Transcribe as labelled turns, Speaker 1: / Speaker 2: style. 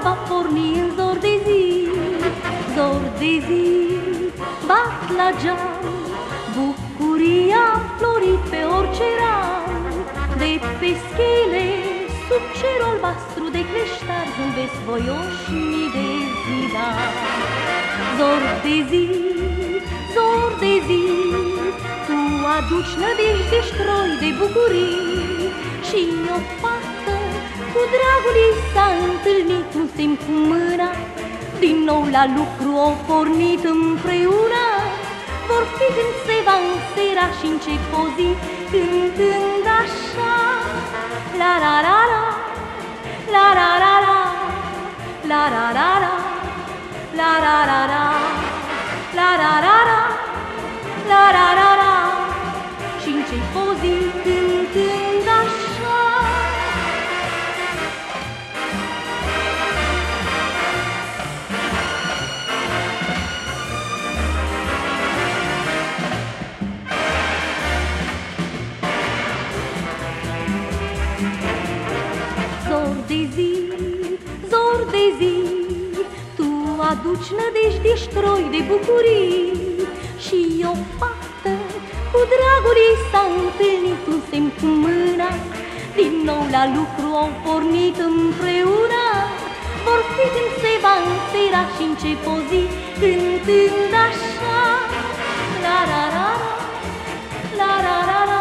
Speaker 1: va porni în zor de zi, zor de zi, bat la geam, bucuria florit pe orice ram. De pe schele, sub cerul albastru de cleștar, zâmbesc voioși mii de zidari. Zor de zi, zor de zi, tu aduci nădejde stroi de bucurii. Și o fată cu dragul ei s-a întâlnit, un semn cu mâna, din nou la lucru au pornit împreună. Vor fi când se va însera și încep o zi, cântând așa: la la la la, la la la la, la la la la, la la la la, la la la la, la la la la. Și încep o zi cântând așa. Zor de zi, zor de zi, tu aduci nădejde stroi de bucurii. Și o fată cu dragul ei s-a întâlnit, un semn cu mâna, din nou la lucru au pornit împreună. Vor fi când se va însera și încep o zi, cântând așa: la la la la, la la la la.